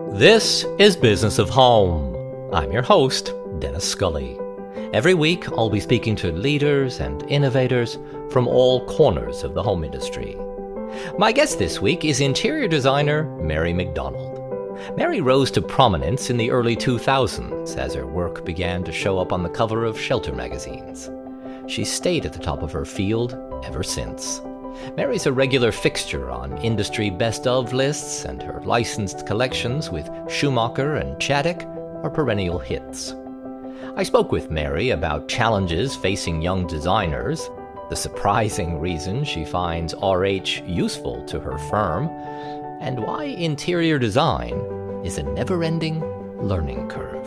This is Business of Home. I'm your host, Dennis Scully. Every week, I'll be speaking to leaders and innovators from all corners of the home industry. My guest this week is interior designer Mary McDonald. Mary rose to prominence in the early 2000s as her work began to show up on the cover of shelter magazines. She's stayed at the top of her field ever since. Mary's a regular fixture on industry best-of lists, and her licensed collections with Schumacher and Chaddock are perennial hits. I spoke with Mary about challenges facing young designers, the surprising reason she finds RH useful to her firm, and why interior design is a never-ending learning curve.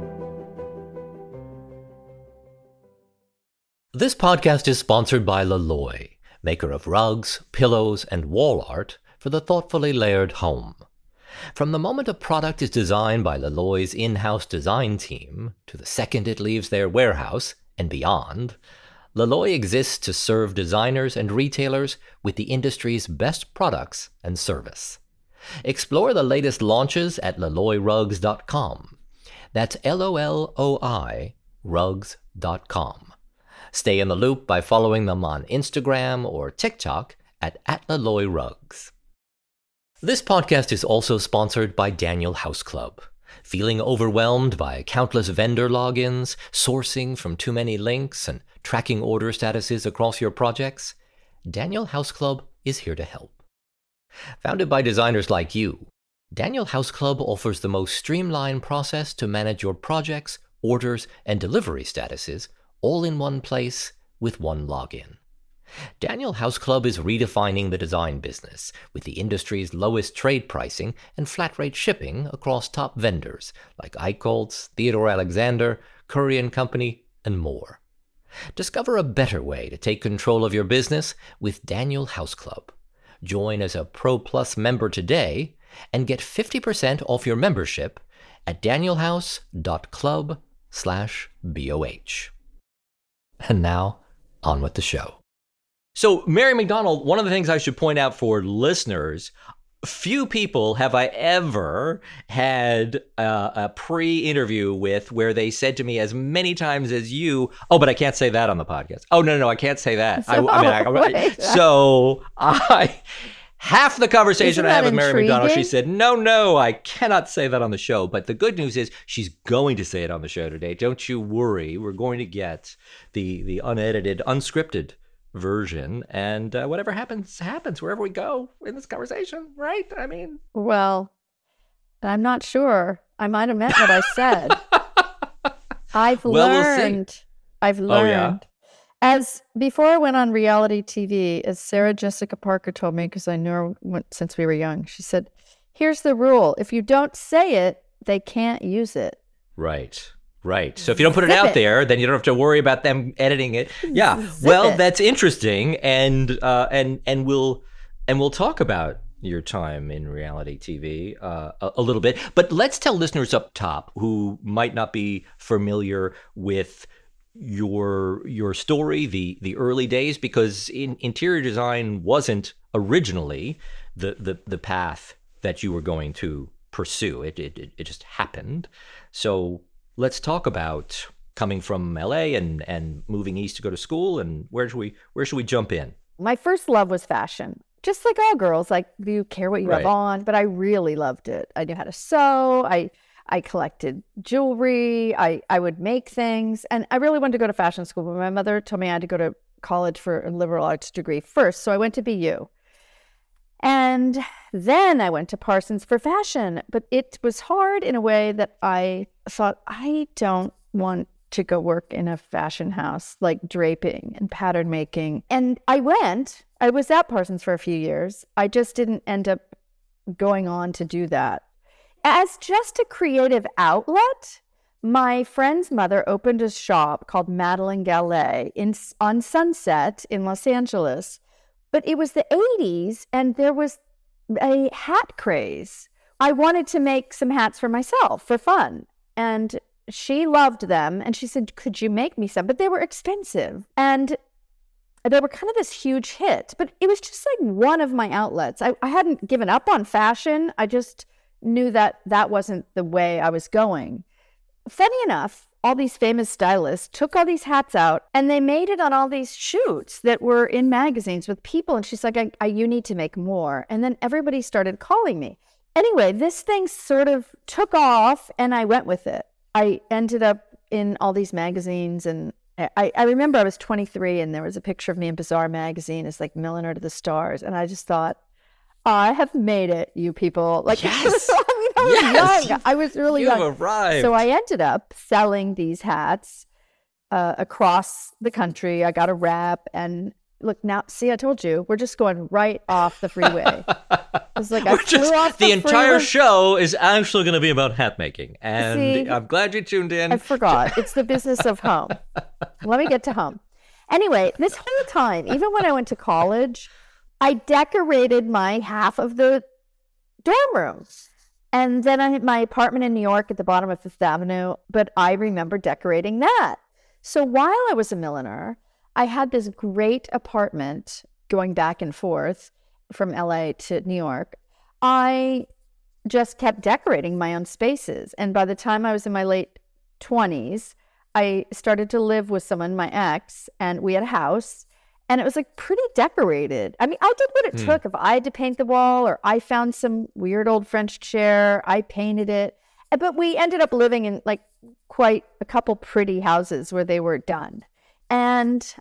This podcast is sponsored by Loloi, maker of rugs, pillows, and wall art for the thoughtfully layered home. From the moment a product is designed by Loloi's in-house design team to the second it leaves their warehouse and beyond, Loloi exists to serve designers and retailers with the industry's best products and service. Explore the latest launches at LoloiRugs.com. That's Loloi rugs.com. Stay in the loop by following them on Instagram or TikTok at @LoloiRugs. This podcast is also sponsored by Daniel House Club. Feeling overwhelmed by countless vendor logins, sourcing from too many links, and tracking order statuses across your projects? Daniel House Club is here to help. Founded by designers like you, Daniel House Club offers the most streamlined process to manage your projects, orders, and delivery statuses all in one place with one login. Daniel House Club is redefining the design business with the industry's lowest trade pricing and flat rate shipping across top vendors like Eichholz, Theodore Alexander, Curry & Company, and more. Discover a better way to take control of your business with Daniel House Club. Join as a Pro Plus member today and get 50% off your membership at danielhouse.club/BOH. And now, on with the show. So, Mary McDonald, one of the things I should point out for listeners, few people have I ever had a pre-interview with where they said to me as many times as you, oh, but I can't say that on the podcast. Oh, no, I can't say that. Half the conversation I had with Mary McDonald, she said, no, I cannot say that on the show. But the good news is she's going to say it on the show today. Don't you worry. We're going to get the unedited, unscripted version. And whatever happens wherever we go in this conversation, right? I mean. Well, I'm not sure. I might have meant what I said. I've learned. Oh, yeah? As before I went on reality TV, as Sarah Jessica Parker told me, because I knew her since we were young, she said, here's the rule. If you don't say it, they can't use it. Right. So if you don't put it out there, then you don't have to worry about them editing it. Yeah. Well, that's interesting. And we'll talk about your time in reality TV a little bit. But let's tell listeners up top who might not be familiar with your story, the early days, because interior design wasn't originally the path that you were going to pursue. It just happened. So let's talk about coming from LA and moving east to go to school, and where should we jump in? My first love was fashion. Just like all girls, like, do you care what you have on? But I really loved it. I knew how to sew. I collected jewelry. I would make things. And I really wanted to go to fashion school, but my mother told me I had to go to college for a liberal arts degree first. So I went to BU. And then I went to Parsons for fashion. But it was hard in a way that I thought, I don't want to go work in a fashion house, like draping and pattern making. And I was at Parsons for a few years. I just didn't end up going on to do that. As just a creative outlet, my friend's mother opened a shop called Madeline Gallet on Sunset in Los Angeles. But it was the 80s, and there was a hat craze. I wanted to make some hats for myself for fun. And she loved them, and she said, could you make me some? But they were expensive. And they were kind of this huge hit. But it was just like one of my outlets. I hadn't given up on fashion. knew that that wasn't the way I was going. Funny enough, all these famous stylists took all these hats out and they made it on all these shoots that were in magazines with people. And she's like, you need to make more. And then everybody started calling me. Anyway, this thing sort of took off and I went with it. I ended up in all these magazines, and I remember I was 23 and there was a picture of me in Bazaar magazine as like Milliner to the Stars. And I just thought, I have made it, you people. Like, yes. I was young. I was really young. You've arrived. So I ended up selling these hats across the country. I got a rep, and look now. See, I told you, we're just going right off the freeway. It's like I flew off the entire freeway. show is actually going to be about hat making, and See, I'm glad you tuned in. I forgot. It's the business of home. Let me get to home. Anyway, this whole time, even when I went to college, I decorated my half of the dorm room. And then I had my apartment in New York at the bottom of Fifth Avenue, but I remember decorating that. So while I was a milliner, I had this great apartment going back and forth from LA to New York. I just kept decorating my own spaces. And by the time I was in my late 20s, I started to live with someone, my ex, and we had a house. And it was like pretty decorated. I mean, I did what it took. If I had to paint the wall or I found some weird old French chair, I painted it. But we ended up living in like quite a couple pretty houses where they were done. And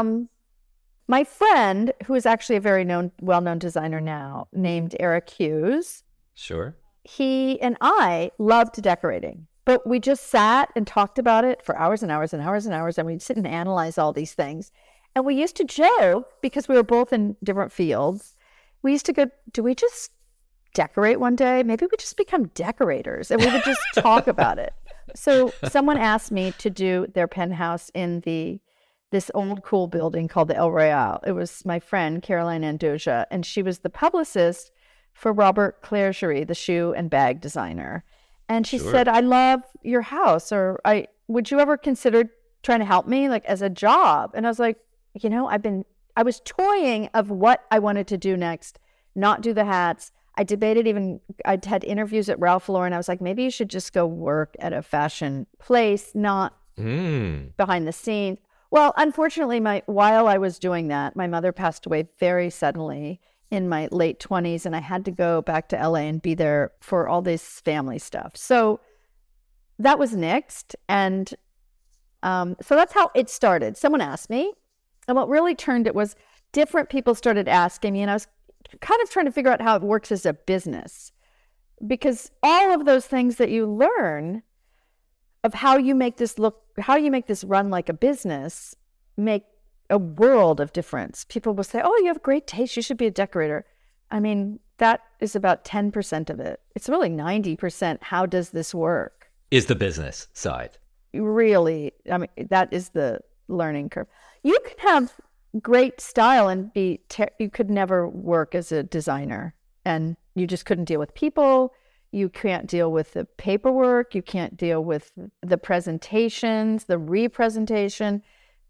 my friend, who is actually a very well-known designer now, named Eric Hughes. Sure. He and I loved decorating. But we just sat and talked about it for hours and hours and hours and hours. And we'd sit and analyze all these things. And we used to joke, because we were both in different fields, we used to go, do we just decorate one day? Maybe we just become decorators. And we would just talk about it. So someone asked me to do their penthouse in this old cool building called the El Royale. It was my friend, Caroline Andoja, and she was the publicist for Robert Clergerie, the shoe and bag designer. And she said, I love your house, or would you ever consider trying to help me like as a job? And I was like, you know, I was toying of what I wanted to do next, not do the hats. I debated I'd had interviews at Ralph Lauren. I was like, maybe you should just go work at a fashion place, not behind the scenes. Well, unfortunately, while I was doing that, my mother passed away very suddenly in my late 20s, and I had to go back to LA and be there for all this family stuff. So that was next. And so that's how it started. Someone asked me. And what really turned it was different people started asking me, and I was kind of trying to figure out how it works as a business. Because all of those things that you learn of how you make this run like a business make a world of difference. People will say, oh, you have great taste, you should be a decorator. I mean, that is about 10% of it. It's really 90%. How does this work? Is the business side. Really, I mean, that is the learning curve. You can have great style and you could never work as a designer, and you just couldn't deal with people. You can't deal with the paperwork. You can't deal with the presentations, the representation.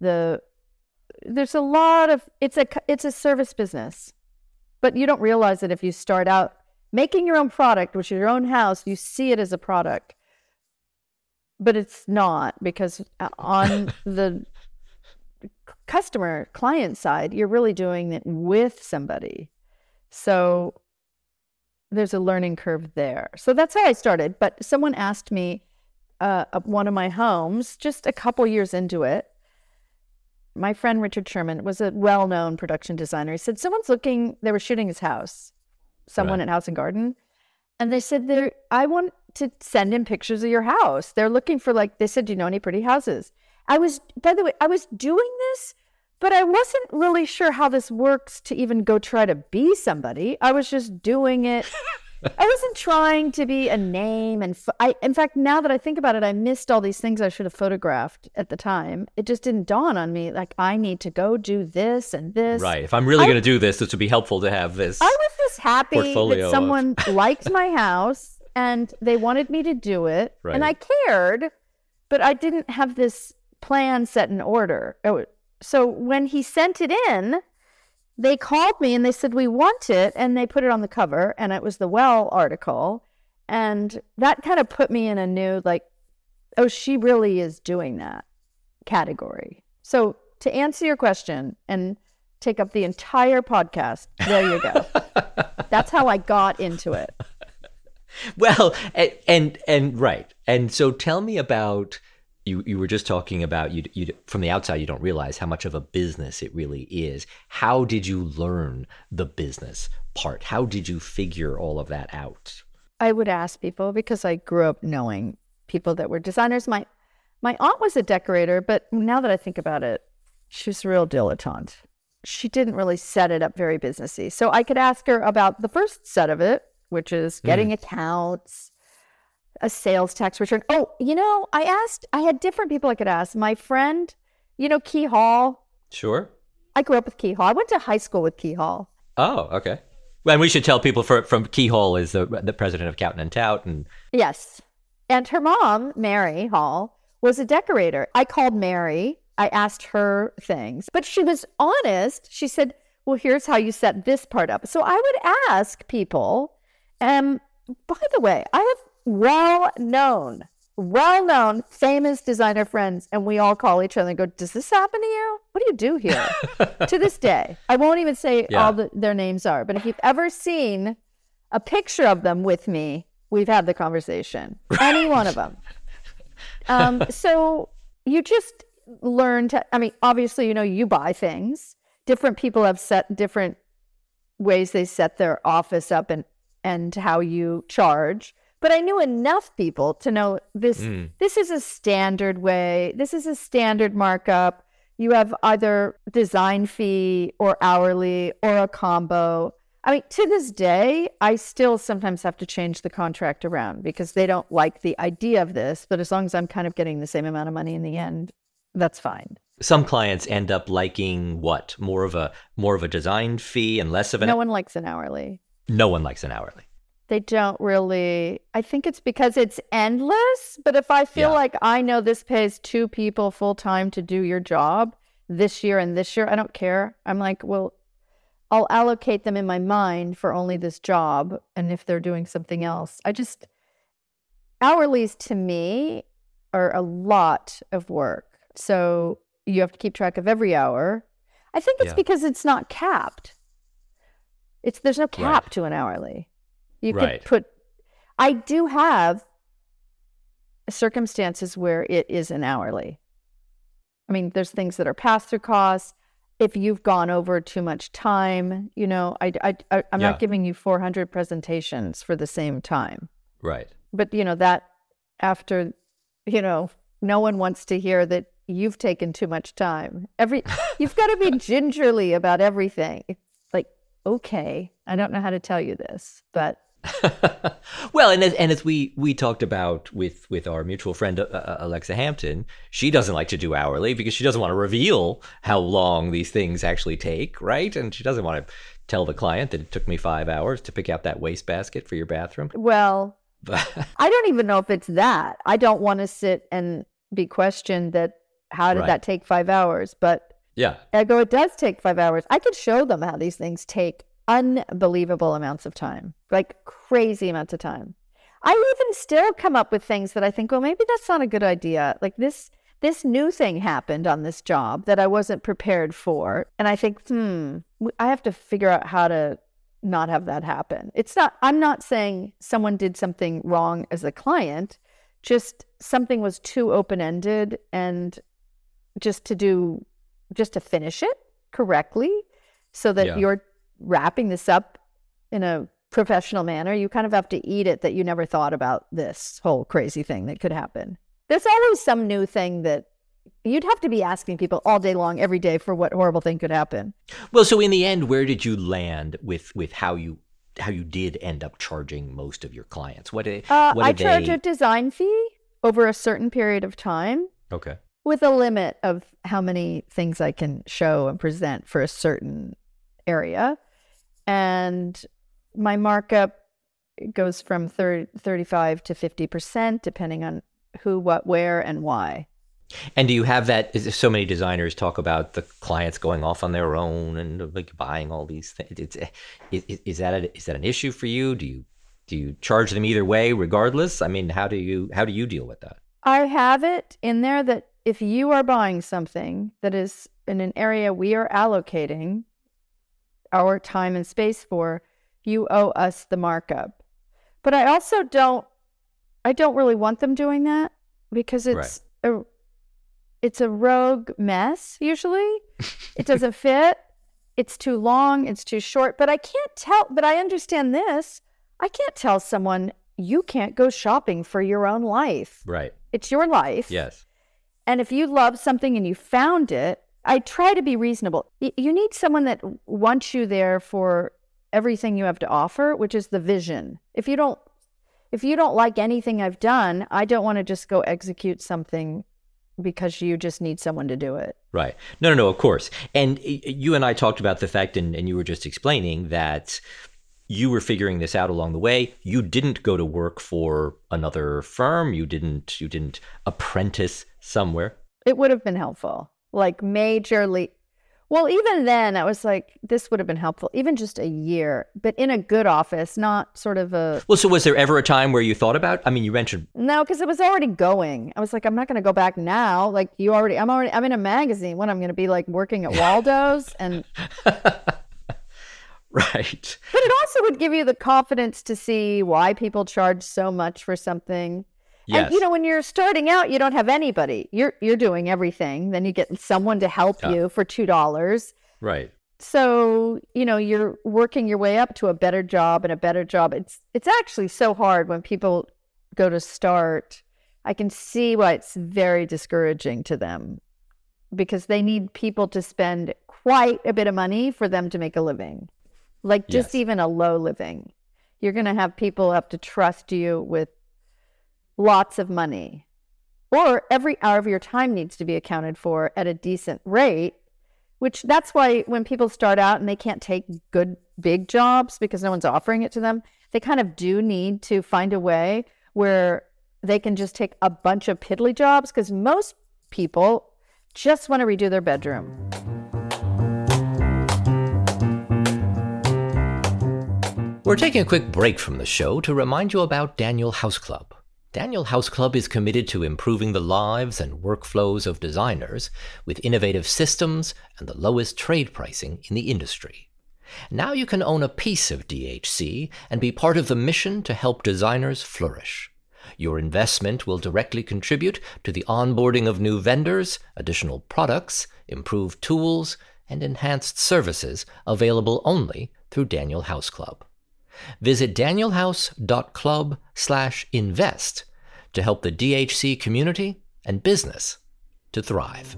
There's a lot of, it's a service business, but you don't realize that if you start out making your own product, which is your own house, you see it as a product, but it's not, because on the client side, you're really doing it with somebody. So there's a learning curve there. So that's how I started. But someone asked me one of my homes, just a couple years into it. My friend Richard Sherman was a well-known production designer. He said, they were shooting his house, someone at House and Garden. And they said, I want to send in pictures of your house. They're looking for they said, do you know any pretty houses? By the way, I was doing this, but I wasn't really sure how this works to even go try to be somebody. I was just doing it. I wasn't trying to be a name. And in fact, now that I think about it, I missed all these things I should have photographed at the time. It just didn't dawn on me, I need to go do this and this. Right. If I'm really going to do this would be helpful to have this. I was just happy that someone liked my house and they wanted me to do it. Right. And I cared, but I didn't have this plan set in order. So when he sent it in, they called me and they said, we want it. And they put it on the cover, and it was the Well article. And that kind of put me in a new, like, oh, she really is doing that category. So to answer your question and take up the entire podcast, there you go. That's how I got into it. Well, and right. And so tell me about, you were just talking about, you from the outside, you don't realize how much of a business it really is. How did you learn the business part? How did you figure all of that out? I would ask people because I grew up knowing people that were designers. My aunt was a decorator, but now that I think about it, she was a real dilettante. She didn't really set it up very businessy. So I could ask her about the first set of it, which is getting accounts, a sales tax return. Oh, I had different people I could ask. My friend, Key Hall. Sure. I grew up with Key Hall. I went to high school with Key Hall. Oh, okay. Well, and we should tell people from Key Hall is the president of Count and Tout. Yes. And her mom, Mary Hall, was a decorator. I called Mary. I asked her things, but she was honest. She said, well, here's how you set this part up. So I would ask people, by the way, I have well-known, famous designer friends, and we all call each other and go, does this happen to you? What do you do here? To this day. I won't even say their names are, but if you've ever seen a picture of them with me, we've had the conversation. Any one of them. So you just learn to, obviously, you buy things. Different people have set different ways they set their office up and how you charge. But I knew enough people to know this is a standard way. This is a standard markup. You have either design fee or hourly or a combo. To this day, I still sometimes have to change the contract around because they don't like the idea of this. But as long as I'm kind of getting the same amount of money in the end, that's fine. Some clients end up liking what? More of a design fee and less of an... No one likes an hourly. No one likes an hourly. They don't really. I think it's because it's endless. But if I feel like I know this pays 2 people full time to do your job this year and this year, I don't care. I'm like, well, I'll allocate them in my mind for only this job. And if they're doing something else, hourlies to me are a lot of work. So you have to keep track of every hour. I think it's because it's not capped. There's no cap to an hourly. You could put, I do have circumstances where it is an hourly. There's things that are pass-through costs. If you've gone over too much time, I'm not giving you 400 presentations for the same time. Right. But, that after, no one wants to hear that you've taken too much time. You've got to be gingerly about everything. Like, okay, I don't know how to tell you this, but... Well, and as we talked about with our mutual friend Alexa Hampton, she doesn't like to do hourly because she doesn't want to reveal how long these things actually take, right? And she doesn't want to tell the client that it took me 5 hours to pick out that wastebasket for your bathroom. Well, I don't even know if it's that. I don't want to sit and be questioned that how did that take 5 hours? But I go, it does take 5 hours. I could show them how these things take unbelievable amounts of time, like crazy amounts of time. I even still come up with things that I think, well, maybe that's not a good idea. Like this new thing happened on this job that I wasn't prepared for. And I think, I have to figure out how to not have that happen. I'm not saying someone did something wrong as a client, just something was too open-ended and just to finish it correctly so that you're wrapping this up in a professional manner. You kind of have to eat it that you never thought about this whole crazy thing that could happen. There's always some new thing that you'd have to be asking people all day long, every day, for what horrible thing could happen. Well, so in the end, where did you land with how you did end up charging most of your clients? I charge a design fee over a certain period of time. Okay. With a limit of how many things I can show and present for a certain area. And my markup goes from 35 to 50%, depending on who, what, where, and why. And do you have that? So many designers talk about the clients going off on their own and like buying all these things. Is that an issue for you? Do you Do you charge them either way, regardless? I mean, how do you deal with that? I have it in there that if you are buying something that is in an area we are allocating our time and space for, you owe us the markup. But I also don't really want them doing that because it's a rogue mess usually. It doesn't fit. It's too long, it's too short, but I understand this. I can't tell someone you can't go shopping for your own life. Right. It's your life. Yes. And if you love something and you found it, I try to be reasonable. You need someone that wants you there for everything you have to offer, which is the vision. If you don't like anything I've done, I don't want to just go execute something because you just need someone to do it. Right. No, of course. And you and I talked about the fact, and you were just explaining that you were figuring this out along the way. You didn't go to work for another firm. You didn't apprentice somewhere. It would have been helpful, like majorly. Well, even then, I was like, this would have been helpful, even just a year, but in a good office, not sort of a... Well, so was there ever a time where you thought about, I mean, you mentioned... No, because it was already going. I was like, I'm not going to go back now. Like, I'm in a magazine. When I'm going to be like working at Waldo's and... Right. But it also would give you the confidence to see why people charge so much for something. Yes. And, when you're starting out, you don't have anybody. You're doing everything. Then you get someone to help you for $2. Right. So, you're working your way up to a better job and a better job. It's actually so hard when people go to start. I can see why it's very discouraging to them because they need people to spend quite a bit of money for them to make a living. Like just even a low living. You're going to have people have to trust you with lots of money. Or every hour of your time needs to be accounted for at a decent rate, which that's why when people start out and they can't take good big jobs because no one's offering it to them, they kind of do need to find a way where they can just take a bunch of piddly jobs because most people just want to redo their bedroom. We're taking a quick break from the show to remind you about Daniel House Club. Daniel House Club is committed to improving the lives and workflows of designers with innovative systems and the lowest trade pricing in the industry. Now you can own a piece of DHC and be part of the mission to help designers flourish. Your investment will directly contribute to the onboarding of new vendors, additional products, improved tools, and enhanced services available only through Daniel House Club. Visit danielhouse.club/invest to help the DHC community and business to thrive.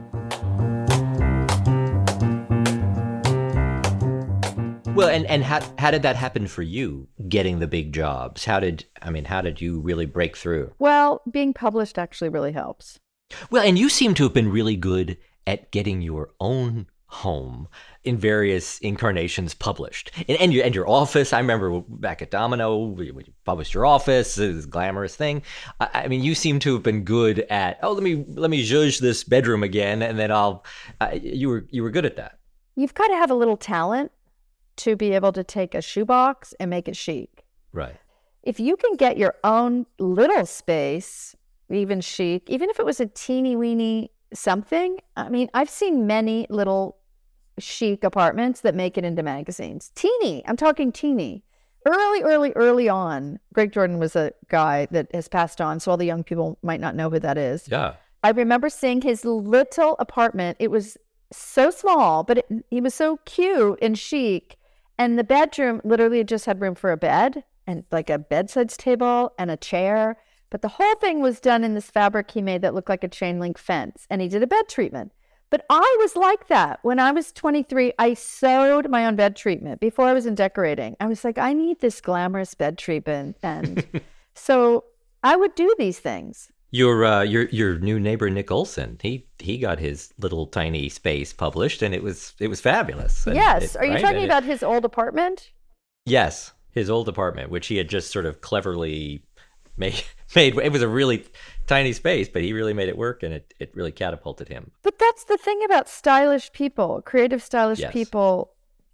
Well, and how did that happen for you, getting the big jobs? How did you really break through? Well, being published actually really helps. Well, and you seem to have been really good at getting your own home in various incarnations published. And your office, I remember back at Domino, when you published your office, it was a glamorous thing. I mean, you seem to have been good at, let me zhuzh this bedroom again, and then you were good at that. You've got to have a little talent to be able to take a shoebox and make it chic. Right. If you can get your own little space, even chic, even if it was a teeny weeny something, I mean, I've seen many little chic apartments that make it into magazines. Teeny. I'm talking teeny. Early on, Greg Jordan was a guy that has passed on, so all the young people might not know who that is. Yeah. I remember seeing his little apartment. It was so small, but he was so cute and chic. And the bedroom literally just had room for a bed and like a bedsides table and a chair. But the whole thing was done in this fabric he made that looked like a chain link fence. And he did a bed treatment. But I was like that. When I was 23, I sewed my own bed treatment before I was in decorating. I was like, I need this glamorous bed treatment. And so I would do these things. Your new neighbor, Nick Olson, he got his little tiny space published, and it was fabulous. And yes. Are you talking about his old apartment? Yes, his old apartment, which he had just sort of cleverly made. It was a really tiny space, but he really made it work, and it really catapulted him. But that's the thing about stylish people, creative stylish people.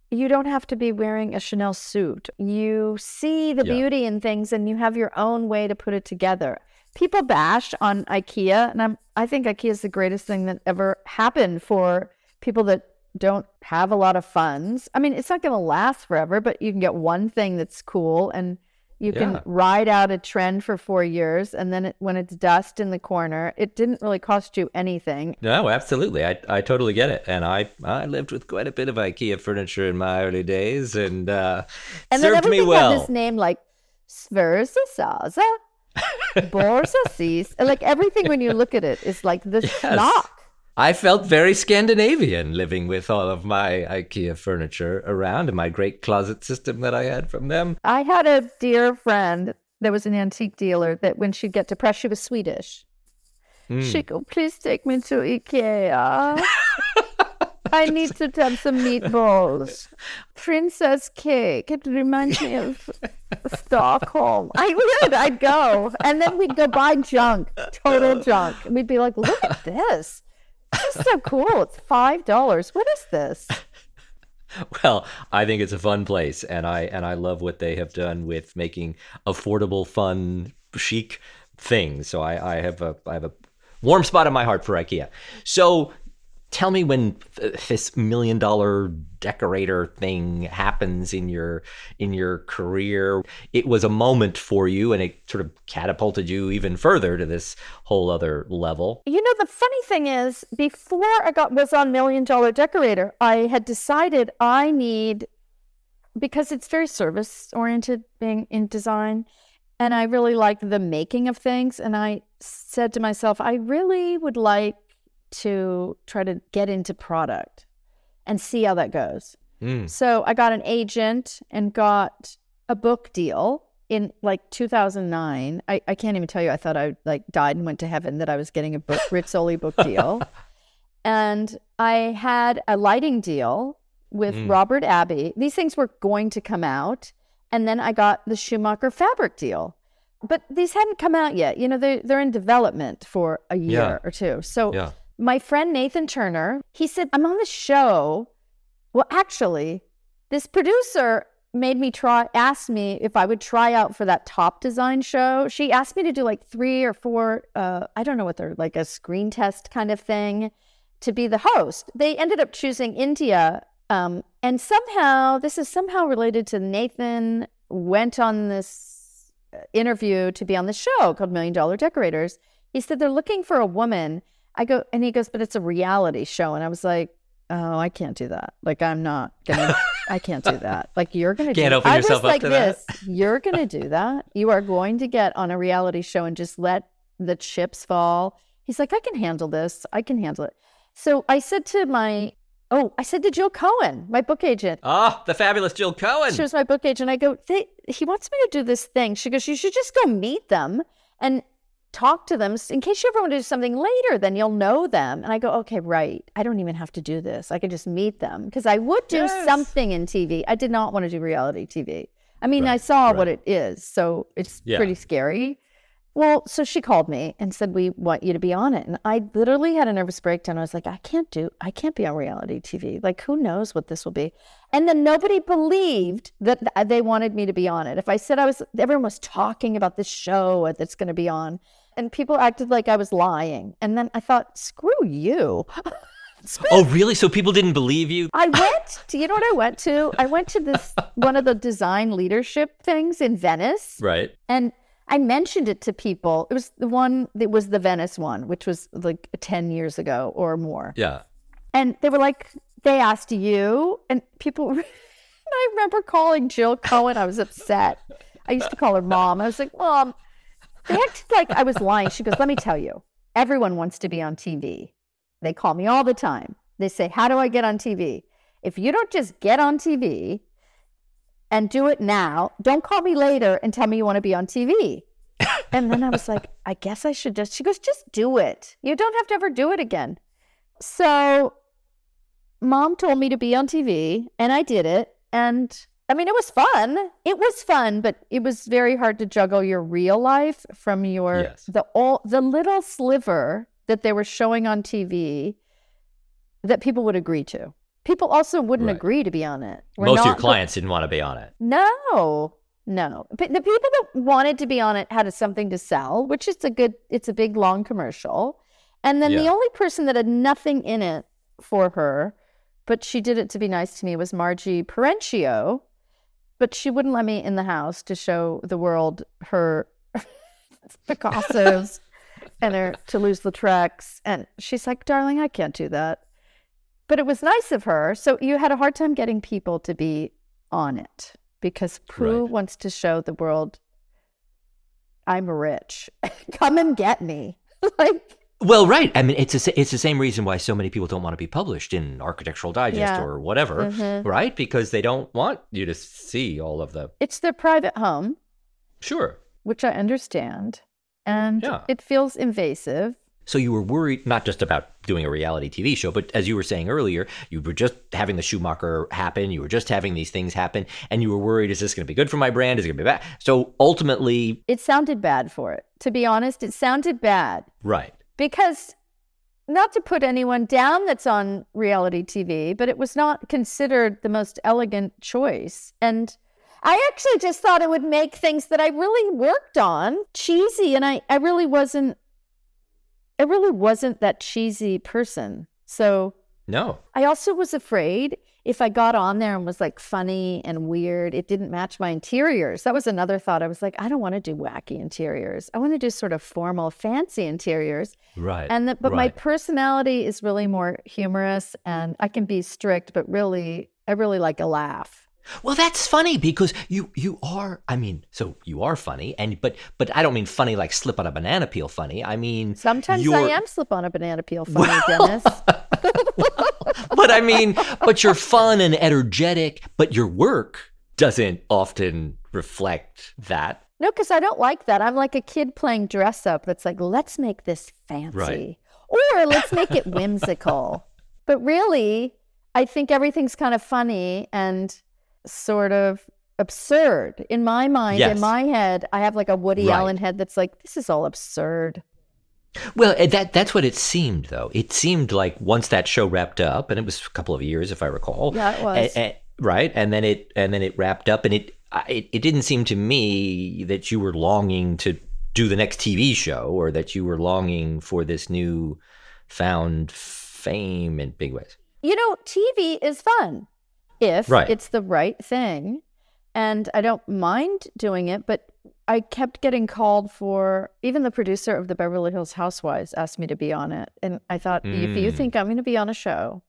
you don't have to be wearing a Chanel suit. You see the beauty in things and you have your own way to put it together. People bash on IKEA, and I think IKEA is the greatest thing that ever happened for people that don't have a lot of funds. I mean, it's not going to last forever, but you can get one thing that's cool and you can ride out a trend for 4 years, and then when it's dust in the corner, it didn't really cost you anything. No, absolutely. I totally get it. And I lived with quite a bit of IKEA furniture in my early days, and served me well. Had this name like Sversasaza, Borsasis. Like everything when you look at it is like the schlock. I felt very Scandinavian living with all of my IKEA furniture around and my great closet system that I had from them. I had a dear friend that was an antique dealer that when she'd get depressed, she was Swedish. She'd go, please take me to IKEA. I need to have some meatballs. Princess cake. It reminds me of Stockholm. I'd go. And then we'd go buy junk, total junk. And we'd be like, look at this. This is so cool. It's $5. What is this? Well, I think it's a fun place, and I love what they have done with making affordable, fun, chic things. So I have a warm spot in my heart for IKEA. So tell me when this $1 million decorator thing happens in your career. It was a moment for you, and it sort of catapulted you even further to this whole other level. You know, the funny thing is, before I was on $1 Million Decorator, I had decided because it's very service oriented being in design, and I really like the making of things. And I said to myself, I really would like to try to get into product and see how that goes. So I got an agent and got a book deal in like 2009. I can't even tell you. I thought I died and went to heaven that I was getting a Rizzoli book deal. And I had a lighting deal with Robert Abbey. These things were going to come out. And then I got the Schumacher fabric deal. But these hadn't come out yet. You know, they're in development for a year or two. So my friend Nathan Turner, he said, I'm on the show. Well, actually, this producer asked me if I would try out for that Top Design show. She asked me to do like 3 or 4, I don't know what they're, like a screen test kind of thing to be the host. They ended up choosing India. And this is somehow related to Nathan went on this interview to be on the show called $1 Million Decorators. He said, they're looking for a woman. And he goes, but it's a reality show. And I was like, oh, I can't do that. Like, I'm not going to, I can't do that. Like, you're going to do that. Can't open yourself up to that. You're going to do that. You are going to get on a reality show and just let the chips fall. He's like, I can handle this. I can handle it. So I said to Jill Cohen, my book agent. Oh, the fabulous Jill Cohen. She was my book agent. I go, he wants me to do this thing. She goes, you should just go meet them and talk to them in case you ever want to do something later, then you'll know them. And I go, okay, right. I don't even have to do this. I could just meet them because I would do something in TV. I did not want to do reality TV. I mean, I saw what it is, so it's pretty scary. Well, so she called me and said, we want you to be on it. And I literally had a nervous breakdown. I was like, I can't be on reality TV. Like, who knows what this will be? And then nobody believed that they wanted me to be on it. If I said everyone was talking about this show that's going to be on, and people acted like I was lying. And then I thought, screw you. Oh, really? So people didn't believe you? You know what I went to? I went to this, one of the design leadership things in Venice. Right. And I mentioned it to people. It was the Venice one, which was like 10 years ago or more. Yeah. And they were like, they asked you, and people, I remember calling Jill Cohen. I was upset. I used to call her Mom. I was like, Mom, they acted like I was lying. She goes, let me tell you, everyone wants to be on TV. They call me all the time. They say, how do I get on TV? If you don't just get on TV and do it now, don't call me later and tell me you want to be on TV. And then I was like, I guess I should she goes, just do it. You don't have to ever do it again. So Mom told me to be on TV and I did it. And I mean, it was fun. It was fun, but it was very hard to juggle your real life from the little sliver that they were showing on TV that people would agree to. People also wouldn't Right. agree to be on it. Most of your clients didn't want to be on it. No. But the people that wanted to be on it had something to sell, which is it's a big, long commercial. And then the Yeah. only person that had nothing in it for her, but she did it to be nice to me, was Margie Parentio. But she wouldn't let me in the house to show the world her Picassos and her Toulouse-Lautrecs. And she's like, darling, I can't do that. But it was nice of her. So you had a hard time getting people to be on it because Prue Right. wants to show the world, I'm rich. Come and get me. Like, Well, right. I mean, it's the same reason why so many people don't want to be published in Architectural Digest Yeah. or whatever, right? Because they don't want you to see all of the... it's their private home, Sure. which I understand. And Yeah. it feels invasive. So you were worried not just about doing a reality TV show, but as you were saying earlier, you were just having the Schumacher happen. You were just having these things happen. And you were worried, is this going to be good for my brand? Is it going to be bad? So ultimately... It sounded bad for it. To be honest, it sounded bad. Right. Because, not to put anyone down that's on reality TV, but it was not considered the most elegant choice. And I actually just thought it would make things that I really worked on cheesy. And I really wasn't that cheesy person. So No. I also was afraid if I got on there and was like funny and weird, it didn't match my interiors. That was another thought. I was like, I don't want to do wacky interiors. I want to do sort of formal, fancy interiors. Right. But my right. personality is really more humorous, and I can be strict, but really, I really like a laugh. Well, that's funny because you are, I mean, so you are funny, but I don't mean funny like slip on a banana peel funny. I mean, Sometimes I am slip on a banana peel funny, Dennis. but I mean, but you're fun and energetic, but your work doesn't often reflect that. No, because I don't like that. I'm like a kid playing dress up that's like, let's make this fancy. Right. Or let's make it whimsical. But really, I think everything's kind of funny and sort of absurd. In my mind, Yes. in my head, I have like a Woody Right. Allen head that's like, this is all absurd. Well, that's what it seemed, though. It seemed like once that show wrapped up, and it was a couple of years, if I recall. Yeah, it was. Right, and then it wrapped up, and it didn't seem to me that you were longing to do the next TV show, or that you were longing for this new found fame in big ways. You know, TV is fun if Right. it's the right thing. And I don't mind doing it, but I kept getting called for, even the producer of the Beverly Hills Housewives asked me to be on it. And I thought, if you think I'm going to be on a show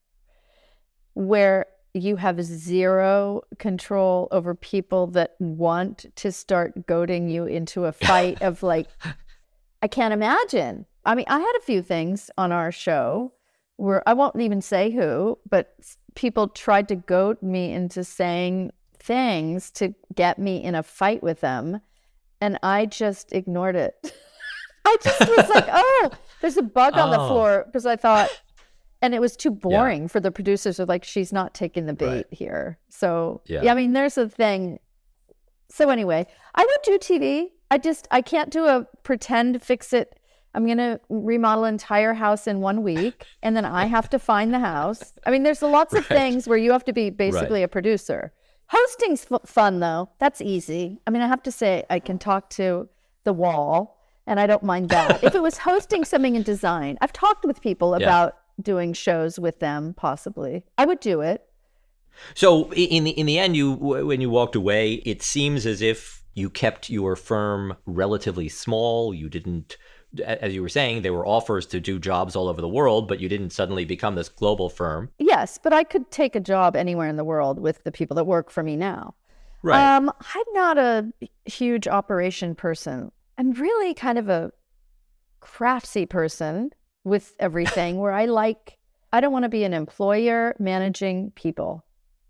where you have zero control over people that want to start goading you into a fight of like, I can't imagine. I mean, I had a few things on our show where I won't even say who, but people tried to goad me into saying things to get me in a fight with them. And I just ignored it. I just was like, oh, there's a bug on the floor, because I thought, and it was too boring for the producers. They're like, she's not taking the bait here. So, yeah, I mean, there's a thing. So anyway, I would do TV. I can't do a pretend fix it. I'm going to remodel an entire house in 1 week, and then I have to find the house. I mean, there's lots of things where you have to be basically a producer. Hosting's fun, though. That's easy. I mean, I have to say I can talk to the wall, and I don't mind that. If it was hosting something in design, I've talked with people about doing shows with them, possibly. I would do it. So in the end, when you walked away, it seems as if you kept your firm relatively small. You didn't, as you were saying, there were offers to do jobs all over the world, but you didn't suddenly become this global firm. Yes, but I could take a job anywhere in the world with the people that work for me now. Right. I'm not a huge operation person. I'm really kind of a craftsy person with everything where I don't want to be an employer managing people.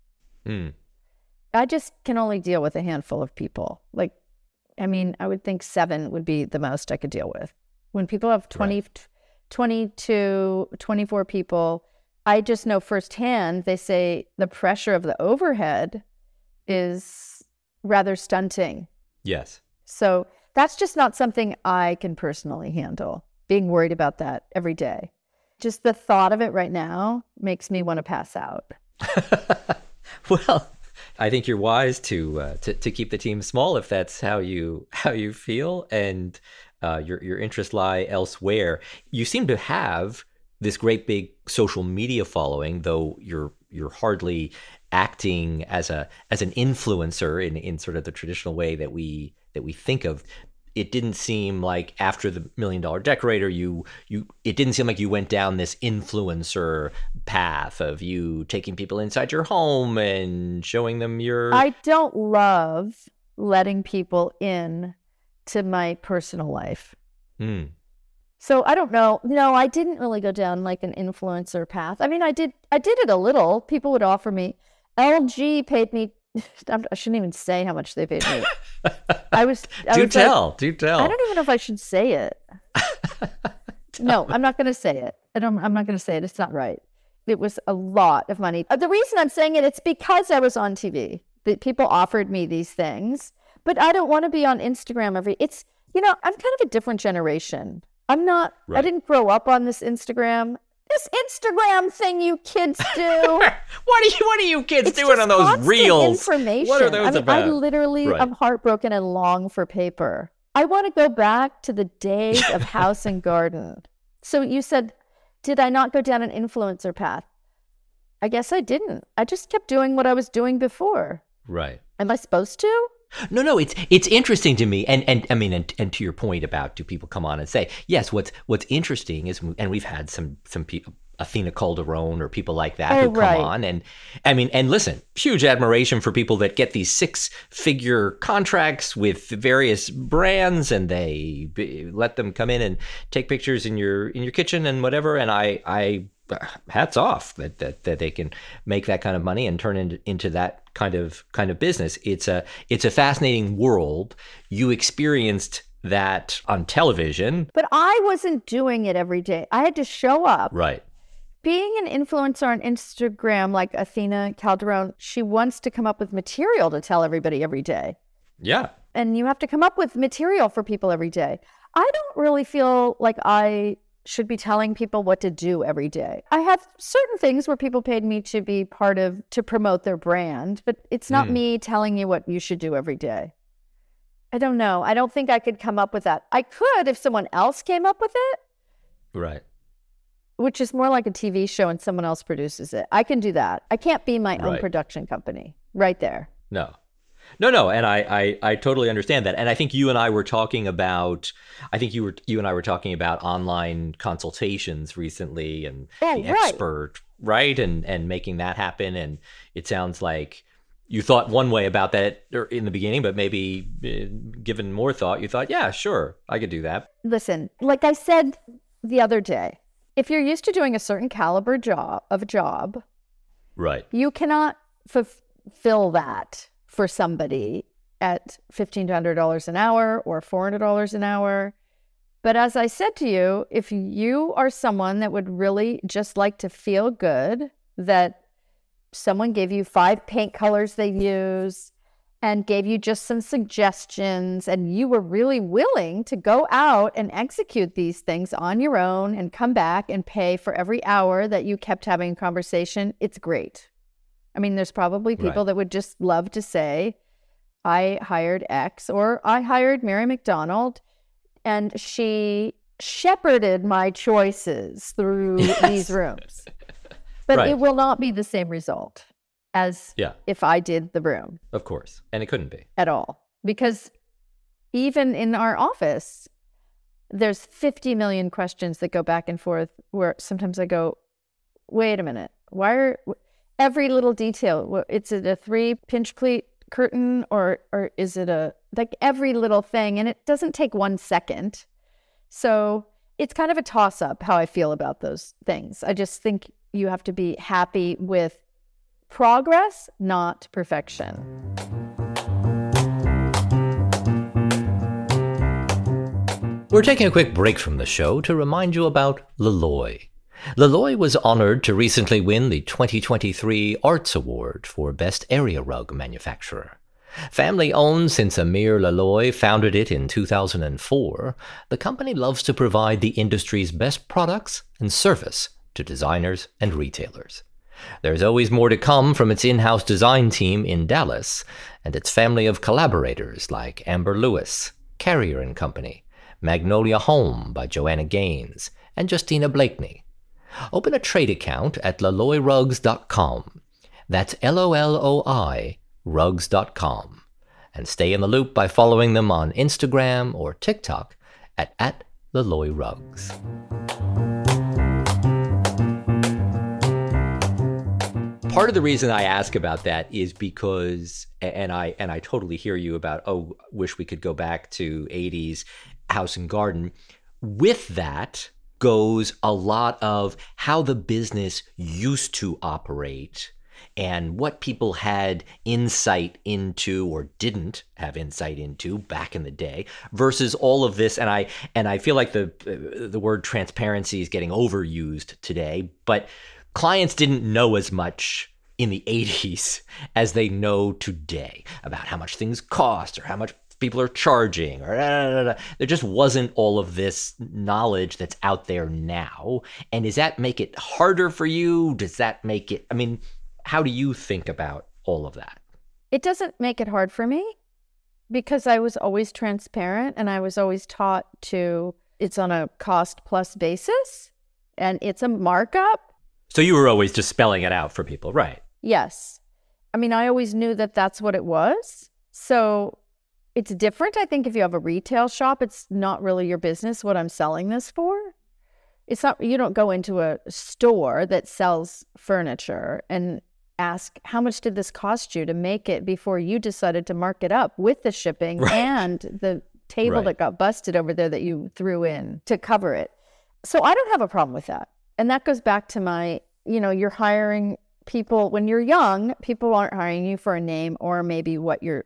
I just can only deal with a handful of people. Like, I mean, I would think 7 would be the most I could deal with. When people have 20, 22, 24 people, I just know firsthand, they say the pressure of the overhead is rather stunting. Yes. So that's just not something I can personally handle, being worried about that every day. Just the thought of it right now makes me want to pass out. Well, I think you're wise to keep the team small if that's how you feel, and your interests lie elsewhere. You seem to have this great big social media following, though you're hardly acting as an influencer in sort of the traditional way that we think of. It didn't seem like after the $1 Million Decorator, it didn't seem like you went down this influencer path of you taking people inside your home and showing them your. I don't love letting people in to my personal life. So I don't know. No, I didn't really go down like an influencer path. I mean, I did it a little. People would offer me. LG paid me. I shouldn't even say how much they paid me. Do tell. I don't even know if I should say it. No, I'm not going to say it. I'm not going to say it. It's not right. It was a lot of money. The reason I'm saying it, it's because I was on TV. That people offered me these things, but I don't want to be on Instagram I'm kind of a different generation. I'm not. Right. I didn't grow up on this Instagram. This Instagram thing you kids do. What are you kids doing on those reels? Information. What are those about? I literally am heartbroken and long for paper. I want to go back to the days of House and Garden. So you said, did I not go down an influencer path? I guess I didn't. I just kept doing what I was doing before. Right. Am I supposed to? No, it's interesting to me, and I mean, and to your point about do people come on and say yes? What's interesting is, and we've had some people, Athena Calderon or people like that who come on, and I mean, and listen, huge admiration for people that get these 6-figure contracts with various brands, and they let them come in and take pictures in your kitchen and whatever, and I hats off that they can make that kind of money and turn into that kind of business. It's a fascinating world. You experienced that on television, but I wasn't doing it every day. I had to show up. Right. Being an influencer on Instagram, like Athena Calderon, she wants to come up with material to tell everybody every day. Yeah. And you have to come up with material for people every day. I don't really feel like I should be telling people what to do every day. I have certain things where people paid me to be to promote their brand, but it's not me telling you what you should do every day. I don't know. I don't think I could come up with that. I could if someone else came up with it. Right. Which is more like a TV show and someone else produces it. I can do that. I can't be my own production company right there. No, and I totally understand that. And I think you and I were talking about, online consultations recently and the expert, right? And making that happen. And it sounds like you thought one way about that in the beginning, but maybe given more thought, you thought, yeah, sure, I could do that. Listen, like I said the other day, if you're used to doing a certain caliber job, right, you cannot fulfill that for somebody at $1,500 an hour or $400 an hour. But as I said to you, if you are someone that would really just like to feel good, that someone gave you 5 paint colors they use and gave you just some suggestions, and you were really willing to go out and execute these things on your own and come back and pay for every hour that you kept having a conversation, it's great. I mean, there's probably people that would just love to say, I hired X, or I hired Mary McDonald, and she shepherded my choices through these rooms. But it will not be the same result as if I did the room. Of course. And it couldn't be. At all. Because even in our office, there's 50 million questions that go back and forth where sometimes I go, wait a minute, why are... Every little detail, is it a 3-pinch pleat curtain or is it every little thing? And it doesn't take 1 second. So it's kind of a toss-up how I feel about those things. I just think you have to be happy with progress, not perfection. We're taking a quick break from the show to remind you about Loloi. Loloi was honored to recently win the 2023 Arts Award for Best Area Rug Manufacturer. Family-owned since Amir Loloi founded it in 2004, the company loves to provide the industry's best products and service to designers and retailers. There's always more to come from its in-house design team in Dallas and its family of collaborators like Amber Lewis, Carrier and Company, Magnolia Home by Joanna Gaines, and Justina Blakeney. Open a trade account at LolloiRugs.com. That's LOLOI rugs.com. And stay in the loop by following them on Instagram or TikTok at LolloiRugs. Part of the reason I ask about that is because, and I totally hear you about, wish we could go back to 80s House and Garden. With that goes a lot of how the business used to operate and what people had insight into or didn't have insight into back in the day versus all of this. And I feel like the word transparency is getting overused today, but clients didn't know as much in the 80s as they know today about how much things cost or how much people are charging or there just wasn't all of this knowledge that's out there now. And does that make it harder for you? Does that make it, how do you think about all of that? It doesn't make it hard for me because I was always transparent and I was always taught it's on a cost plus basis and it's a markup. So you were always just spelling it out for people, right? Yes. I always knew that that's what it was. So it's different. I think if you have a retail shop, it's not really your business what I'm selling this for. It's not, you don't go into a store that sells furniture and ask, how much did this cost you to make it before you decided to mark it up with the shipping right. and the table right. that got busted over there that you threw in to cover it. So I don't have a problem with that. And that goes back to my, you're hiring people when you're young, people aren't hiring you for a name or maybe what you're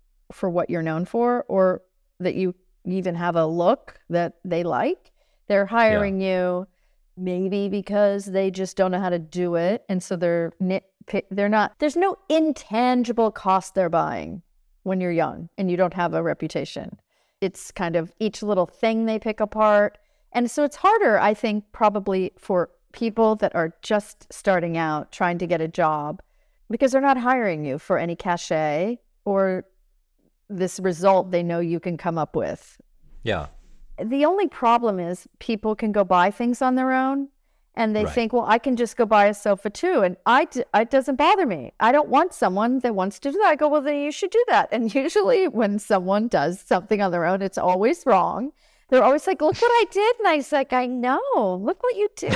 known for, or that you even have a look that they like. They're hiring you maybe because they just don't know how to do it. And so they're not, there's no intangible cost they're buying when you're young and you don't have a reputation. It's kind of each little thing they pick apart. And so it's harder, I think, probably for people that are just starting out trying to get a job because they're not hiring you for any cachet or this result they know you can come up with. Yeah. The only problem is people can go buy things on their own and they think, well, I can just go buy a sofa too. And it doesn't bother me. I don't want someone that wants to do that. I go, well, then you should do that. And usually when someone does something on their own, it's always wrong. They're always like, look what I did. And I was like, I know, look what you did.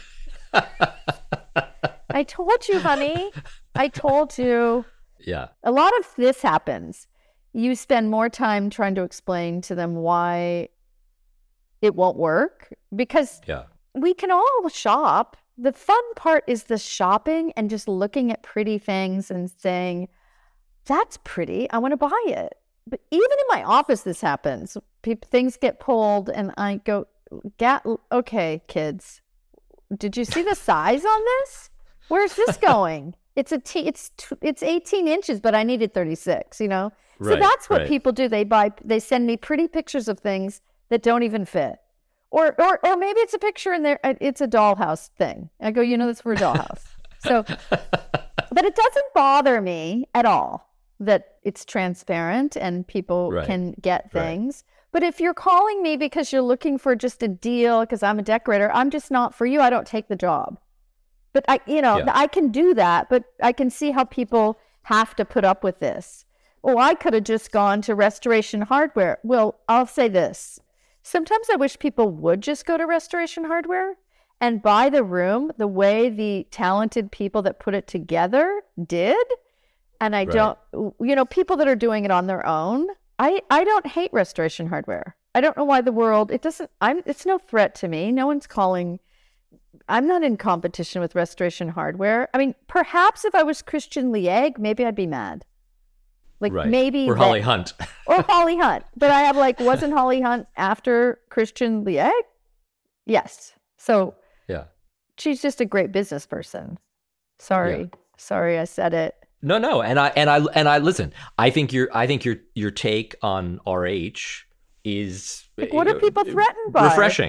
I told you, honey. I told you. Yeah. A lot of this happens. You spend more time trying to explain to them why it won't work because we can all shop. The fun part is the shopping and just looking at pretty things and saying, that's pretty. I want to buy it. But even in my office, this happens. Things get pulled and I go, okay, kids, did you see the size on this? Where's this going? It's 18 inches, but I needed 36, So that's what people do. They send me pretty pictures of things that don't even fit. Or maybe it's a picture in there. It's a dollhouse thing. I go, that's for a dollhouse. So, but it doesn't bother me at all that it's transparent and people can get things. But if you're calling me because you're looking for just a deal, because I'm a decorator, I'm just not for you. I don't take the job. But I can do that, but I can see how people have to put up with this. Oh, I could have just gone to Restoration Hardware. Well, I'll say this. Sometimes I wish people would just go to Restoration Hardware and buy the room the way the talented people that put it together did. And I don't, people that are doing it on their own, I don't hate Restoration Hardware. I don't know why the world, it's no threat to me. No one's calling. I'm not in competition with Restoration Hardware. Perhaps if I was Christian Lieg, maybe I'd be mad. Maybe. Or Holly Hunt. Or Holly Hunt. But I have wasn't Holly Hunt after Christian Lieg? Yes. So she's just a great business person. Sorry I said it. No. And I listen. I think your take on RH is what are people threatened by? Refreshing.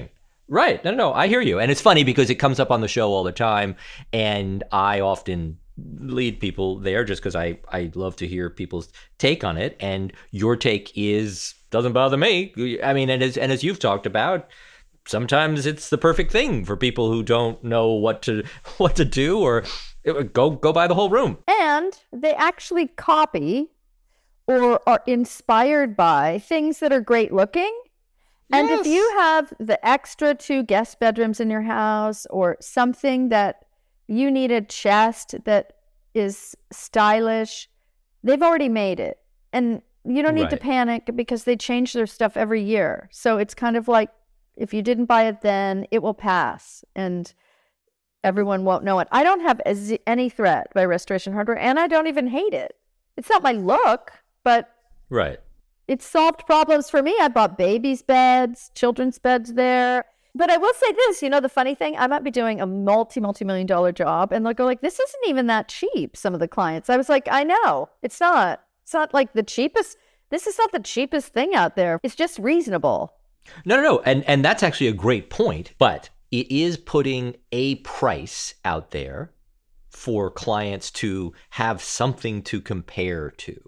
Right. No, I hear you. And it's funny because it comes up on the show all the time. And I often lead people there just because I love to hear people's take on it. And your take is, doesn't bother me. I mean, and as you've talked about, sometimes it's the perfect thing for people who don't know what to do, or go buy the whole room. And they actually copy or are inspired by things that are great looking. And Yes. if you have the extra 2 guest bedrooms in your house, or something that you need a chest that is stylish, they've already made it. And you don't need to Right. panic because they change their stuff every year. So it's kind of like, if you didn't buy it then, it will pass and everyone won't know it. I don't have any threat by Restoration Hardware, and I don't even hate it. It's not my look, but Right. it solved problems for me. I bought babies' beds, children's beds there. But I will say this, the funny thing, I might be doing a multi-million dollar job, and they'll go like, this isn't even that cheap, some of the clients. I was like, I know, it's not. It's not like the cheapest. This is not the cheapest thing out there. It's just reasonable. No. And that's actually a great point, but it is putting a price out there for clients to have something to compare to.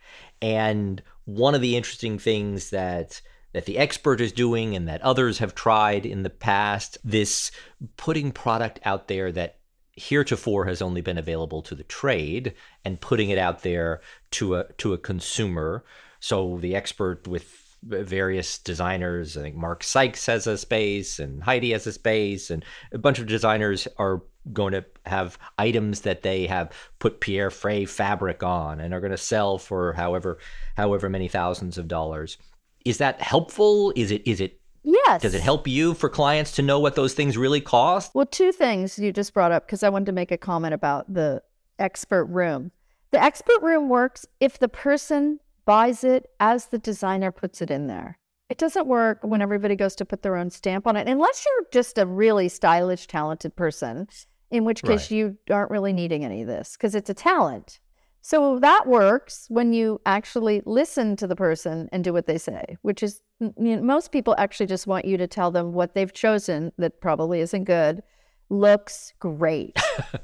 And one of the interesting things that the expert is doing and that others have tried in the past, this putting product out there that heretofore has only been available to the trade and putting it out there to a consumer. So the expert with various designers, I think Mark Sykes has a space and Heidi has a space, and a bunch of designers are going to have items that they have put Pierre Frey fabric on and are going to sell for however many thousands of dollars. Is that helpful? Is it Yes. Does it help you for clients to know what those things really cost? Well, 2 things you just brought up, because I wanted to make a comment about the expert room. The expert room works if the person buys it as the designer puts it in there. It doesn't work when everybody goes to put their own stamp on it, unless you're just a really stylish, talented person, in which case Right. you aren't really needing any of this because it's a talent. So that works when you actually listen to the person and do what they say, which is, most people actually just want you to tell them what they've chosen that probably isn't good looks great.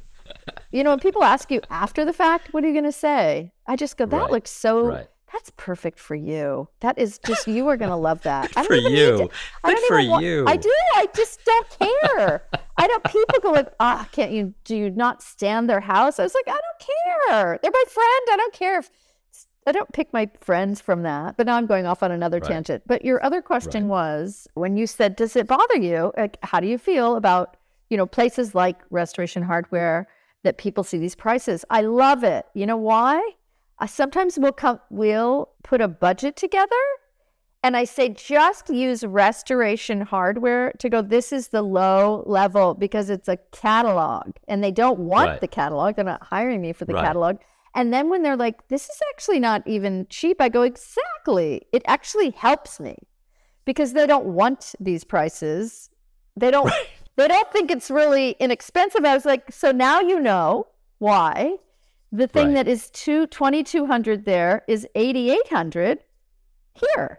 When people ask you after the fact, what are you going to say? I just go, that Right. looks so, Right. that's perfect for you. That is just, you are going to love that. Good for you. I Good don't for even want, you. I do. I just don't care. People go like, do you not stand their house? I was like, I don't care. They're my friend. I don't care I don't pick my friends from that. But now I'm going off on another Right. tangent. But your other question Right. was, when you said, does it bother you? Like, how do you feel about, places like Restoration Hardware that people see these prices? I love it. You know why? I sometimes we'll put a budget together, and I say, just use Restoration Hardware to go, this is the low level, because it's a catalog and they don't want Right. the catalog. They're not hiring me for the Right. catalog. And then when they're like, this is actually not even cheap, I go, exactly. It actually helps me because they don't want these prices. They don't think it's really inexpensive. I was like, so now you know why the thing Right. that is $2,200 there is $8,800 here.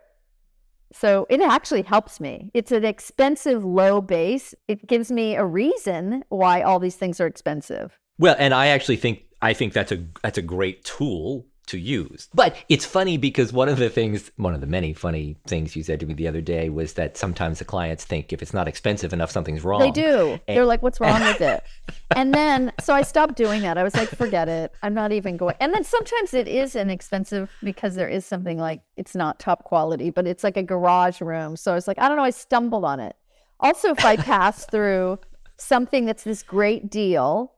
So it actually helps me. It's an expensive low base. It gives me a reason why all these things are expensive. Well, and I actually think that's a great tool to use. But it's funny because one of the many funny things you said to me the other day was that sometimes the clients think if it's not expensive enough, something's wrong. They do. They're like, what's wrong with it? And then, so I stopped doing that. I was like, forget it. I'm not even going. And then sometimes it is inexpensive because there is something like, it's not top quality, but it's like a garage room. So I was like, I don't know, I stumbled on it. Also, if I pass through something that's this great deal,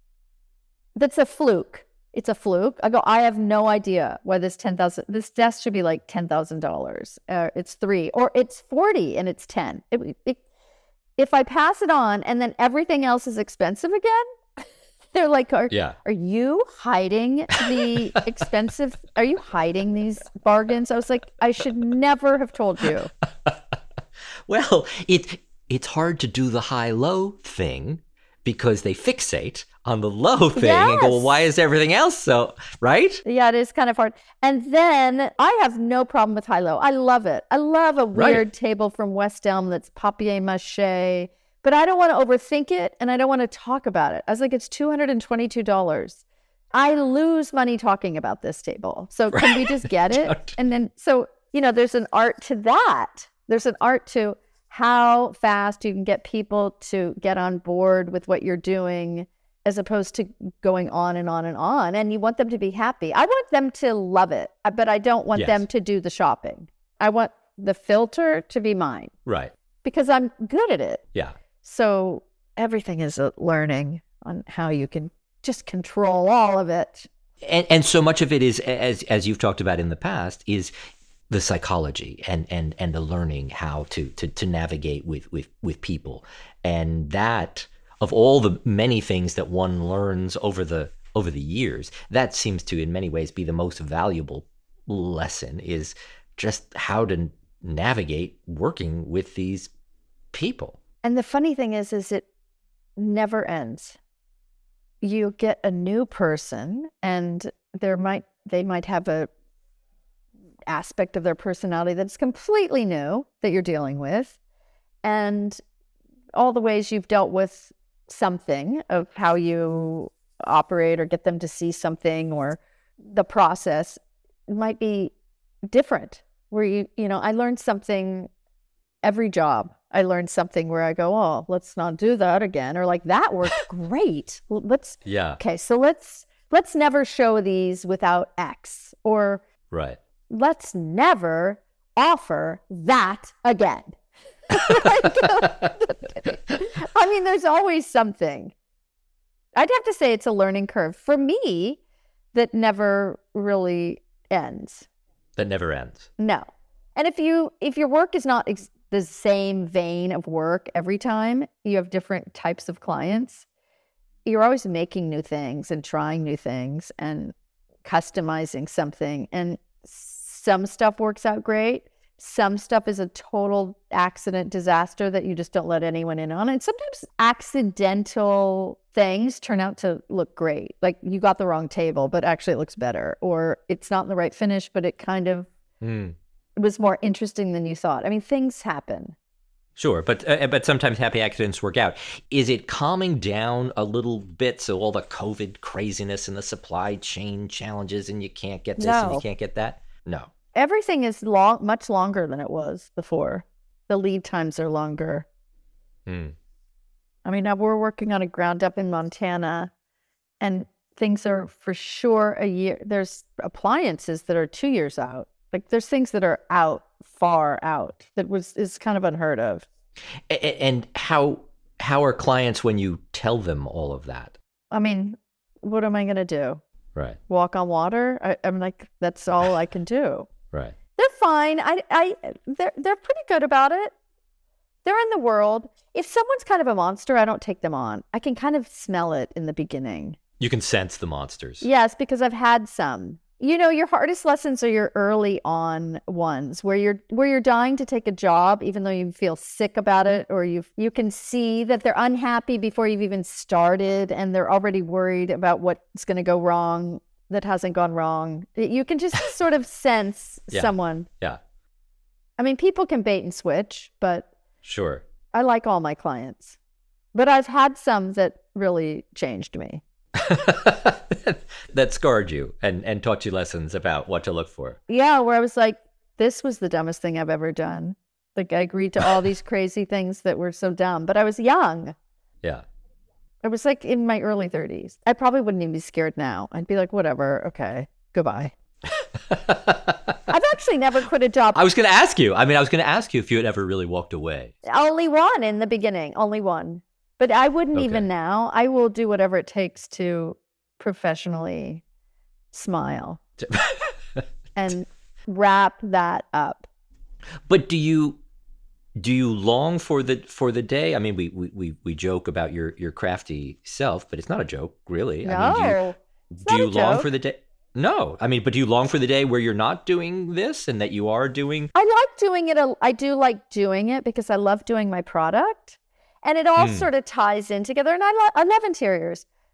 that's a fluke. It's a fluke. I go, I have no idea why this desk should be like $10,000. It's $3,000 or it's $40,000 and it's $10,000. If I pass it on and then everything else is expensive again, they're like, are you hiding the expensive? Are you hiding these bargains? I was like, I should never have told you. Well, it's hard to do the high-low thing because they fixate on the low thing and go, well, why is everything else so, right? Yeah, it is kind of hard. And then I have no problem with high-low. I love it. I love a weird table from West Elm that's papier-mâché, but I don't want to overthink it and I don't want to talk about it. I was like, it's $222. I lose money talking about this table. So can we just get it? And then, so, there's an art to that. There's an art to how fast you can get people to get on board with what you're doing as opposed to going on and on and on. And you want them to be happy. I want them to love it, but I don't want them to do the shopping. I want the filter to be mine. Right. Because I'm good at it. Yeah. So everything is a learning on how you can just control all of it. And so much of it is, as you've talked about in the past, is the psychology and the learning how to navigate with people. And that, of all the many things that one learns over the years, that seems to in many ways be the most valuable lesson, is just how to navigate working with these people. And the funny thing is it never ends. You get a new person and they might have a aspect of their personality that's completely new that you're dealing with, and all the ways you've dealt with something of how you operate or get them to see something, or the process might be different, where I learned something every job. I learned something where I go, oh, let's not do that again, or like that worked great. Okay, so let's never show these without X, or right. Let's never offer that again. I mean, there's always something. I'd have to say it's a learning curve for me that never really ends. That never ends. No. And if your work is not the same vein of work every time, you have different types of clients, you're always making new things and trying new things and customizing something. And some stuff works out great. Some stuff is a total accident disaster that you just don't let anyone in on. And sometimes accidental things turn out to look great. Like you got the wrong table, but actually it looks better. Or it's not in the right finish, but it kind of was more interesting than you thought. I mean, things happen. Sure, but sometimes happy accidents work out. Is it calming down a little bit? So all the COVID craziness and the supply chain challenges, and you can't get this and you can't get that? No. Everything is much longer than it was before. The lead times are longer. I mean, now we're working on a ground up in Montana, and things are for sure a year. There's appliances that are 2 years out. Like there's things that are out, far out, that is kind of unheard of. And how are clients when you tell them all of that? I mean, what am I going to do? Right. Walk on water? I'm like, that's all I can do. Right. They're fine. They're pretty good about it. They're in the world. If someone's kind of a monster, I don't take them on. I can kind of smell it in the beginning. You can sense the monsters. Yes, because I've had some. Your hardest lessons are your early on ones where you're dying to take a job, even though you feel sick about it, or you can see that they're unhappy before you've even started, and they're already worried about what's going to go wrong that hasn't gone wrong. You can just sort of sense someone. Yeah. I mean, people can bait and switch, but sure. I like all my clients, but I've had some that really changed me. That scarred you and taught you lessons about what to look for. Yeah, where I was like, this was the dumbest thing I've ever done. Like I agreed to all these crazy things that were so dumb, but I was young. Yeah. I was like in my early 30s. I probably wouldn't even be scared now. I'd be like, whatever, okay, goodbye. I've actually never quit a job. I was going to ask you if you had ever really walked away. Only one in the beginning, only one. But I wouldn't even now. I will do whatever it takes to professionally smile and wrap that up. But do you long for the day? I mean, we joke about your crafty self, but it's not a joke, really. No, I mean, do you long for the day? No, I mean, but do you long for the day where you're not doing this and that you are doing? I like doing it. I do like doing it because I love doing my product. And it all sort of ties in together. And I love interiors.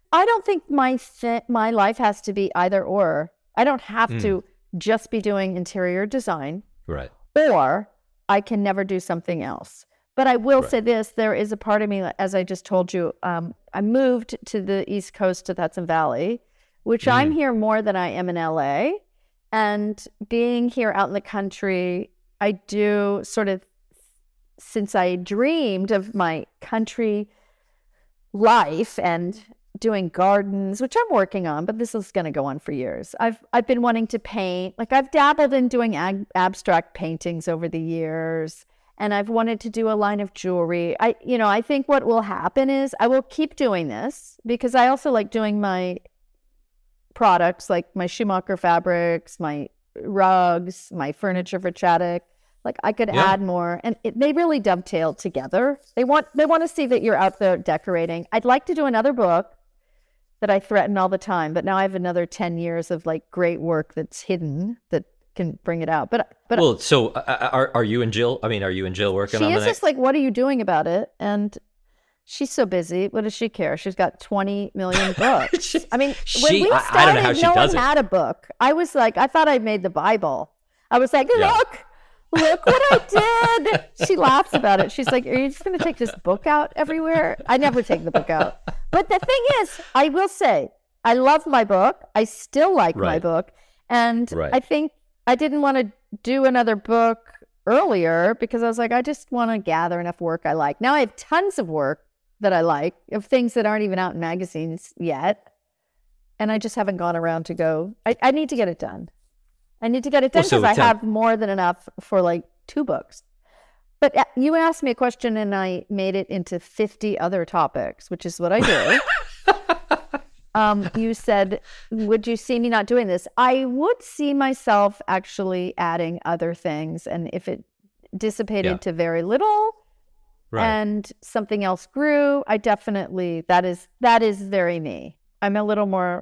I don't think my life has to be either or. I don't have to just be doing interior design. Right. Or I can never do something else. But I will say this, there is a part of me, as I just told you, I moved to the East Coast to Hudson Valley, which I'm here more than I am in LA. And being here out in the country, I do sort of, since I dreamed of my country life and doing gardens, which I'm working on, but this is going to go on for years. I've been wanting to paint. Like I've dabbled in doing abstract paintings over the years, and I've wanted to do a line of jewelry. I think what will happen is I will keep doing this because I also like doing my products, like my Schumacher fabrics, my rugs, my furniture for Chaddock. Like I could add more, and they really dovetail together. They want to see that you're out there decorating. I'd like to do another book that I threaten all the time, but now I have another 10 years of like great work that's hidden that can bring it out. But well, so are you and Jill? I mean, are you and Jill working on the next? She is just like, what are you doing about it? And she's so busy. What does she care? She's got 20 million books. I mean, when we started, I don't know how she no does one it. had a book. I was like, I thought I made the Bible. I was like, look what I did. She laughs about it. She's like, are you just going to take this book out everywhere? I never take the book out. But the thing is, I will say, I love my book. I still like my book. And I think I didn't want to do another book earlier because I was like, I just want to gather enough work I like. Now I have tons of work that I like, of things that aren't even out in magazines yet. And I just haven't gone around to go, I need to get it done. I need to get it done because I have more than enough for like 2 books. But you asked me a question and I made it into 50 other topics, which is what I do. You said, would you see me not doing this? I would see myself actually adding other things. And if it dissipated to very little and something else grew, I definitely, that is very me. I'm a little more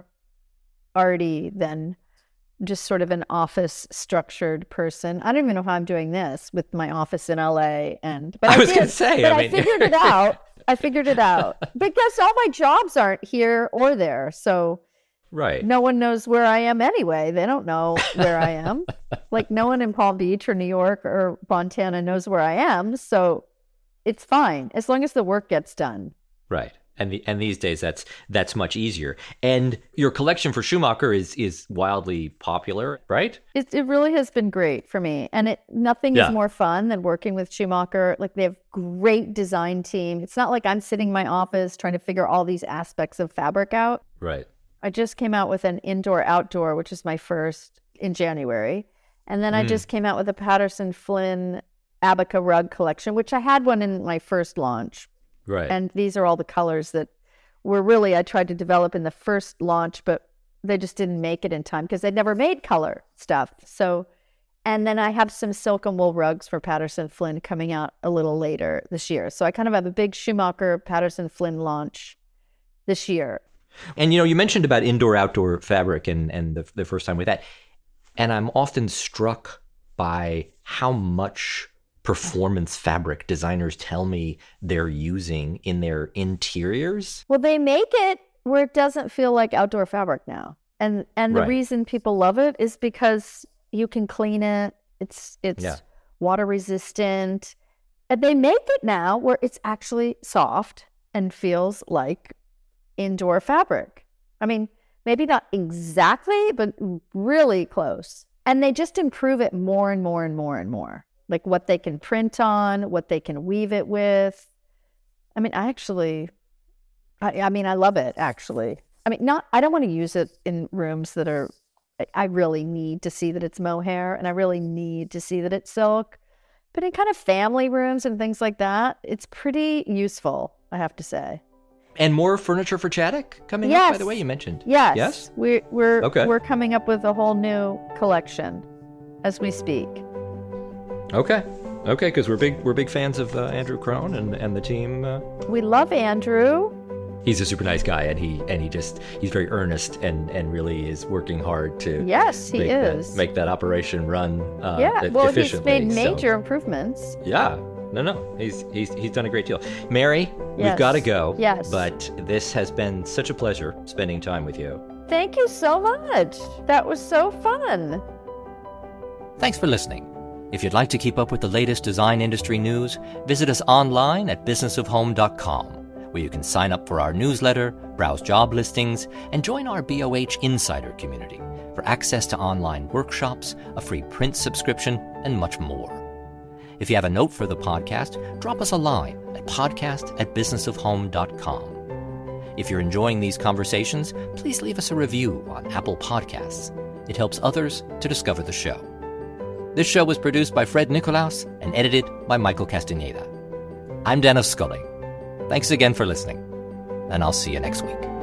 arty than just sort of an office structured person. I don't even know how I'm doing this with my office in LA. But I was going to say, I figured it out. I figured it out because all my jobs aren't here or there. So no one knows where I am anyway. They don't know where I am. Like no one in Palm Beach or New York or Montana knows where I am. So it's fine as long as the work gets done. Right. And these days that's much easier. And your collection for Schumacher is wildly popular, right? It really has been great for me. And nothing is more fun than working with Schumacher. Like they have great design team. It's not like I'm sitting in my office trying to figure all these aspects of fabric out. Right. I just came out with an indoor-outdoor, which is my first in January. And then I just came out with a Patterson Flynn Abaca rug collection, which I had one in my first launch. Right. And these are all the colors that were really, I tried to develop in the first launch, but they just didn't make it in time because they'd never made color stuff. So, and then I have some silk and wool rugs for Patterson Flynn coming out a little later this year. So I kind of have a big Schumacher Patterson Flynn launch this year. And, you mentioned about indoor-outdoor fabric and the first time with that. And I'm often struck by how much performance fabric designers tell me they're using in their interiors. Well, they make it where it doesn't feel like outdoor fabric now. And the reason people love it is because you can clean it. It's water resistant. And they make it now where it's actually soft and feels like indoor fabric. I mean, maybe not exactly, but really close. And they just improve it more and more and more and more. Like what they can print on, what they can weave it with. I mean, I love it, actually. I mean, I don't want to use it in rooms that are, I really need to see that it's mohair and I really need to see that it's silk. But in kind of family rooms and things like that, it's pretty useful, I have to say. And more furniture for Chaddock coming up, by the way, you mentioned. Yes. We're coming up with a whole new collection as we speak. Okay, because we're big fans of Andrew Crone and the team. We love Andrew. He's a super nice guy, and he's very earnest and really is working hard to make that operation run efficiently. He's made major improvements. Yeah, No. He's done a great deal. Mary, Yes. we've got to go. Yes. But this has been such a pleasure spending time with you. Thank you so much. That was so fun. Thanks for listening. If you'd like to keep up with the latest design industry news, visit us online at businessofhome.com, where you can sign up for our newsletter, browse job listings, and join our BOH Insider community for access to online workshops, a free print subscription, and much more. If you have a note for the podcast, drop us a line at podcast@businessofhome.com. If you're enjoying these conversations, please leave us a review on Apple Podcasts. It helps others to discover the show. This show was produced by Fred Nicolaus and edited by Michael Castaneda. I'm Dennis Scully. Thanks again for listening, and I'll see you next week.